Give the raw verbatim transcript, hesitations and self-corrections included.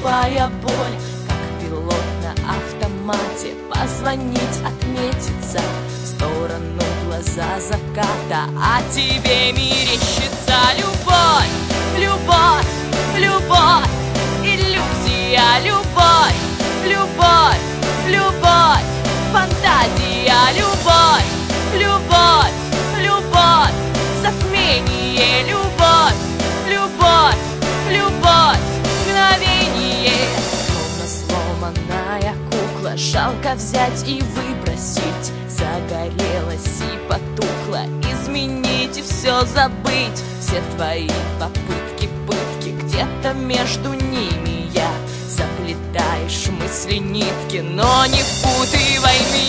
тупая боль, как пилот на автомате. Позвонить, отметиться, в сторону глаза заката, а тебе мерещится любовь, любовь, любовь, иллюзия, любовь, любовь, любовь, фантазия, любовь, любовь, любовь, затмение, любовь, любовь, любовь, мгновение. Словно сломанная кукла, жалко взять и выбросить. Загорелась и потухла, изменить и все забыть. Все твои попытки, пытки, где-то между ними я. Заплетаешь мысли нитки, но не впутывай меня.